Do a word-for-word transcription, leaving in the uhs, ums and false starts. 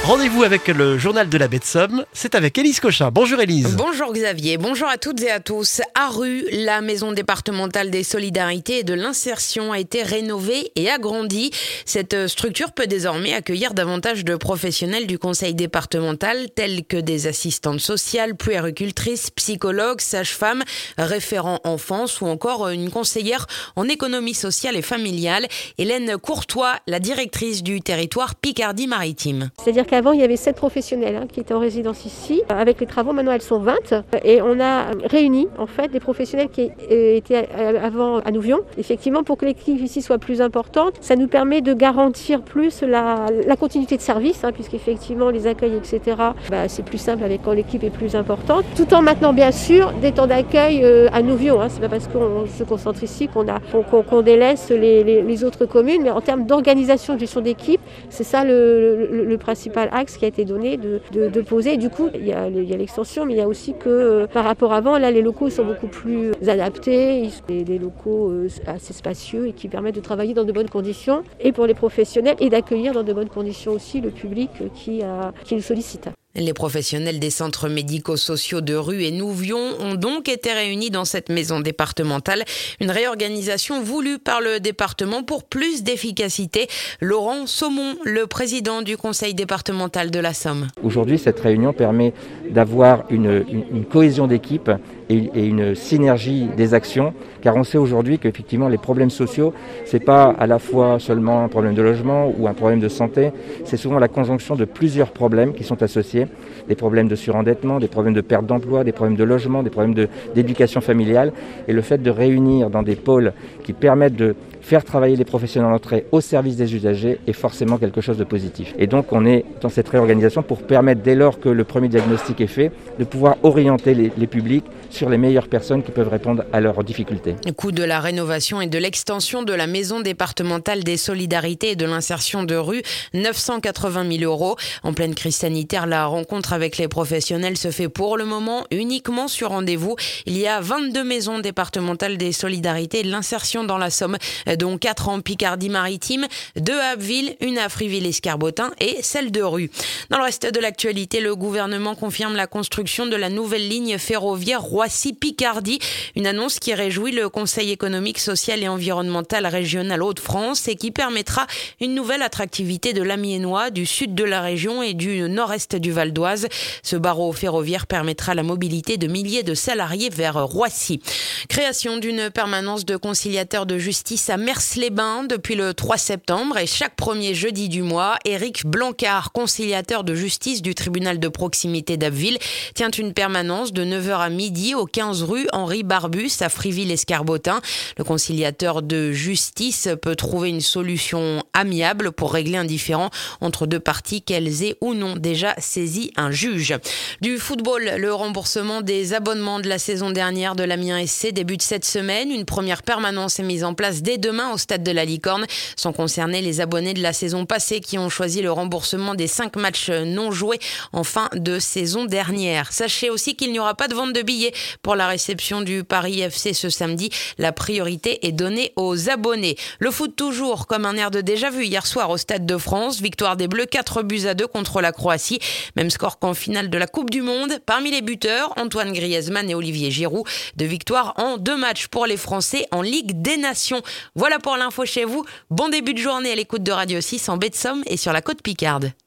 Rendez-vous avec le journal de la baie de Somme, c'est avec Élise Cochin. Bonjour Élise. Bonjour Xavier, bonjour à toutes et à tous. À Rue, la maison départementale des solidarités et de l'insertion a été rénovée et agrandie. Cette structure peut désormais accueillir davantage de professionnels du conseil départemental, tels que des assistantes sociales, puéricultrices, psychologues, sages-femmes, référents enfance ou encore une conseillère en économie sociale et familiale. Hélène Courtois, la directrice du territoire Picardie-Maritime. C'est-à-dire qu'avant, il y avait sept professionnels hein, qui étaient en résidence ici. Avec les travaux, maintenant, elles sont vingt. Et on a réuni, en fait, des professionnels qui étaient avant à Nouvion. Effectivement, pour que l'équipe ici soit plus importante, ça nous permet de garantir plus la, la continuité de service, hein, puisqu'effectivement, les accueils, et cetera, bah, c'est plus simple avec quand l'équipe est plus importante. Tout en maintenant, bien sûr, des temps d'accueil euh, à Nouvion. Hein. C'est pas parce qu'on se concentre ici qu'on, a, qu'on, qu'on délaisse les, les, les autres communes. Mais en termes d'organisation, de gestion d'équipe, c'est ça le, le, le principal axe qui a été donné de, de, de poser. Et du coup, il y a, il y a l'extension, mais il y a aussi que euh, par rapport à avant, là, les locaux sont beaucoup plus adaptés, des, des locaux euh, assez spacieux et qui permettent de travailler dans de bonnes conditions et pour les professionnels et d'accueillir dans de bonnes conditions aussi le public qui, a, qui nous sollicite. Les professionnels des centres médico-sociaux de Rue et Nouvion ont donc été réunis dans cette maison départementale. Une réorganisation voulue par le département pour plus d'efficacité. Laurent Saumon, le président du conseil départemental de la Somme. Aujourd'hui, cette réunion permet d'avoir une, une, une cohésion d'équipe et, et une synergie des actions, car on sait aujourd'hui qu'effectivement les problèmes sociaux, c'est pas à la fois seulement un problème de logement ou un problème de santé, c'est souvent la conjonction de plusieurs problèmes qui sont associés. Des problèmes de surendettement, des problèmes de perte d'emploi, des problèmes de logement, des problèmes de, d'éducation familiale. Et le fait de réunir dans des pôles qui permettent de faire travailler les professionnels entre eux au service des usagers est forcément quelque chose de positif. Et donc on est dans cette réorganisation pour permettre, dès lors que le premier diagnostic est fait, de pouvoir orienter les, les publics sur les meilleures personnes qui peuvent répondre à leurs difficultés. Le coût de la rénovation et de l'extension de la maison départementale des solidarités et de l'insertion de Rue, neuf cent quatre-vingt mille euros. En pleine crise sanitaire, la rencontre avec les professionnels se fait pour le moment uniquement sur rendez-vous. Il y a vingt-deux maisons départementales des solidarités et de l'insertion dans la Somme, dont quatre en Picardie-Maritime, deux à Abbeville, une à Friville-Escarbotin et celle de Rue. Dans le reste de l'actualité, le gouvernement confirme la construction de la nouvelle ligne ferroviaire Roissy-Picardie, une annonce qui réjouit le Conseil économique, social et environnemental régional Hauts-de-France et qui permettra une nouvelle attractivité de l'Amiénois, du sud de la région et du nord-est du Val d'Oise. Ce barreau ferroviaire permettra la mobilité de milliers de salariés vers Roissy. Création d'une permanence de conciliateur de justice à Mers-les-Bains depuis le trois septembre et chaque premier jeudi du mois, Éric Blancard, conciliateur de justice du tribunal de proximité d'Abbeville, tient une permanence de neuf heures à midi au quinze rue Henri Barbus à Friville-Escarbotin. Le conciliateur de justice peut trouver une solution amiable pour régler un différend entre deux parties qu'elles aient ou non déjà saisi un juge. Du football, le remboursement des abonnements de la saison dernière de l'Amiens S C débute cette semaine. Une première permanence est mise en place dès demain au stade de la Licorne. Sont concernés les abonnés de la saison passée qui ont choisi le remboursement des cinq matchs non joués en fin de saison dernière. Sachez aussi qu'il n'y aura pas de vente de billets pour la réception du Paris F C ce samedi. La priorité est donnée aux abonnés. Le foot toujours comme un air de déjà-vu hier soir au Stade de France. Victoire des Bleus quatre buts à deux contre la Croatie. Même score qu'en finale de la Coupe du Monde. Parmi les buteurs, Antoine Griezmann et Olivier Giroud. Deux victoires en deux matchs pour les Français en Ligue des Nations. Voilà pour l'info chez vous. Bon début de journée à l'écoute de Radio six en baie de Somme et sur la côte Picarde.